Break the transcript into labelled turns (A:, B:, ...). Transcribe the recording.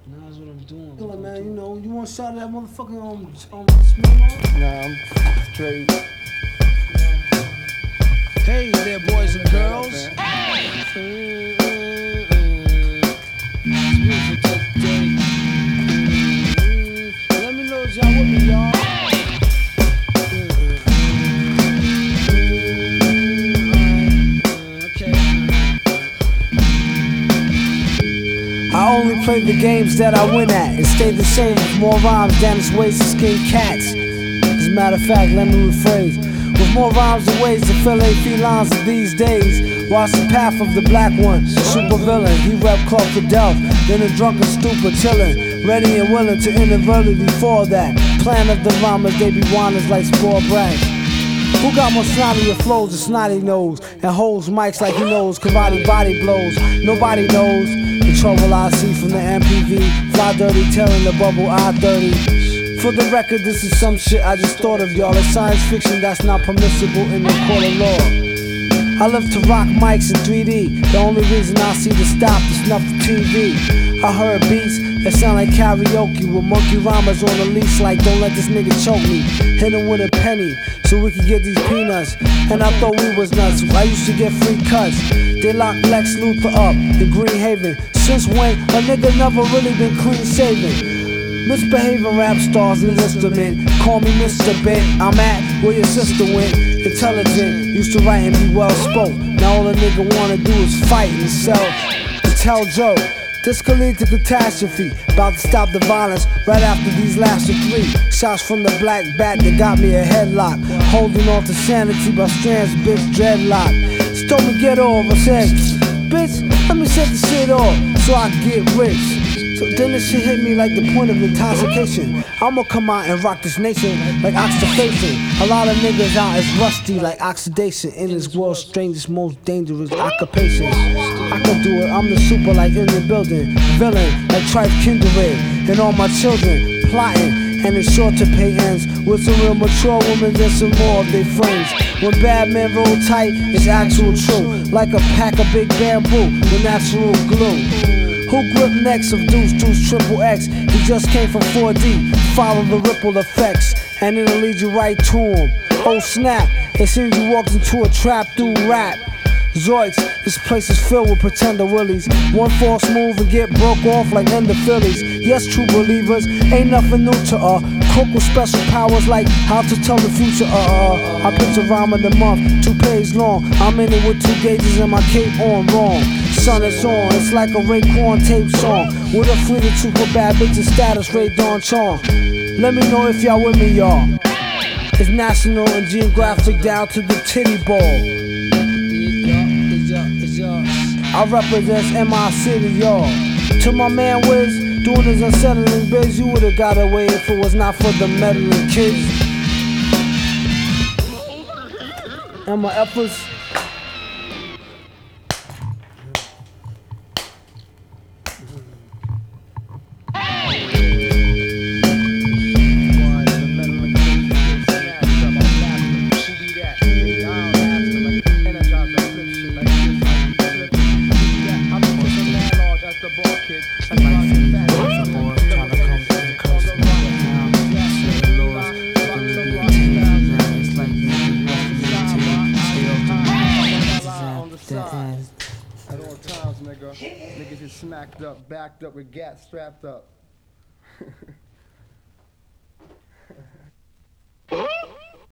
A: Nah, that's what I'm doing.
B: Yo, man, you know, you want to shout at that motherfucker on Smooth?
C: Nah, I'm straight.
A: Hey there, boys and girls.
C: Man.
A: It's beautiful day. Let me know if y'all with me, y'all.
B: I only play the games that I win at and stay the same with more rhymes than its ways to skin cats. As a matter of fact, let me rephrase. With more rhymes and ways to fillet felines of these days. Watch the path of the black one, the super villain. He rep Clark Fidel, then a drunken stupor chillin', ready and willing to inadvertently fall that. Plan of the rhymers, they be whiners like spore brags. Who got more snottier flows than snotty nose and holds mics like he knows karate body blows? Nobody knows the trouble I see from the MPV. Fly dirty, tearing the bubble I-30. For the record, this is some shit I just thought of, y'all. It's science fiction that's not permissible in the court of law. I live to rock mics in 3D. The only reason I see the stop is snuff the TV. I heard beats that sound like karaoke with monkey rhymers on the leash like don't let this nigga choke me. Hit him with a penny so we could get these peanuts. And I thought we was nuts. I used to get free cuts. They locked Lex Luthor up in Green Haven. Since when a nigga never really been clean shaven? Misbehaving rap stars in instrument. Call me Mr. Bent. I'm at where your sister went. Intelligent, used to write and be well spoke. Now all a nigga wanna do is fight and sell and tell Joe. This could lead to catastrophe. About to stop the violence right after these last three shots from the black bat that got me a headlock. Holding on to sanity by strands, bitch, dreadlock. She told me get off. I said, bitch, let me set the shit off so I can get rich. So then this shit hit me like the point of intoxication. I'ma come out and rock this nation like oxidation. A lot of niggas out is rusty like oxidation in this world's strangest, most dangerous occupations. I can do it, I'm the super like in the building. Villain like Trife Kindred and all my children plotting. And it's sure to pay ends with some real mature women and some more of their friends. When bad men roll tight, it's actual true. Like a pack of big bamboo with natural glue. Who grip necks of Deuce Triple X? He just came from 4D. Follow the ripple effects, and it'll lead you right to him. Oh snap! It seems you walked into a trap through rap. Zoids, this place is filled with pretender willies. One false move and get broke off like Ender Phillies. Yes, true believers, ain't nothing new to Crook with special powers like how to tell the future. I picture rhyme of the month, 2 pages long. I'm in it with 2 gauges and my cape on wrong. Sun is on, it's like a Raekwon tape song with a fleet of super bad bitches status, Ray Dawn Chong. Let me know if y'all with me, y'all. It's national and geographic down to the titty ball. I represent MI City, y'all. To my man Wiz, doing his unsettling biz, you would've got away if it was not for the meddling kids. And my efforts.
C: At all times, nigga. Niggas get smacked up, backed up with gats strapped up.